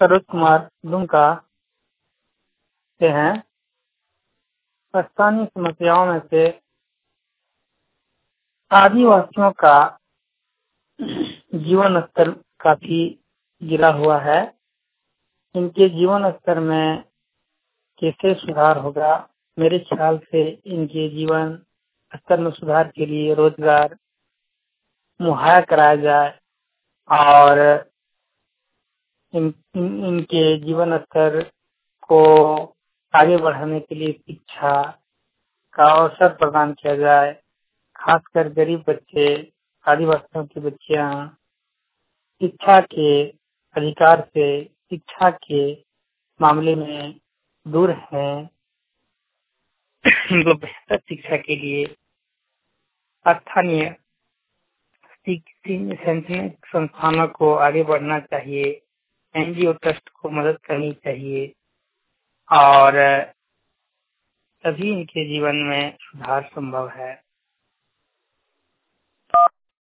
सरोज कुमार दुमका से हैं। स्थानीय समस्याओं में से आदिवासियों का जीवन स्तर काफी गिरा हुआ है। इनके जीवन स्तर में कैसे सुधार होगा? मेरे ख्याल से इनके जीवन स्तर में सुधार के लिए रोजगार मुहैया कराया जाए और इनके जीवन स्तर को आगे बढ़ाने के लिए शिक्षा का अवसर प्रदान किया जाए। खासकर गरीब बच्चे, आदिवासियों की बच्चियां शिक्षा के अधिकार से, शिक्षा के मामले में दूर हैं। इनको बेहतर शिक्षा के लिए स्थानीय शैक्षणिक संस्थानों को आगे बढ़ना चाहिए। एनजीओ ट्रस्ट को मदद करनी चाहिए और तभी इनके जीवन में सुधार संभव है।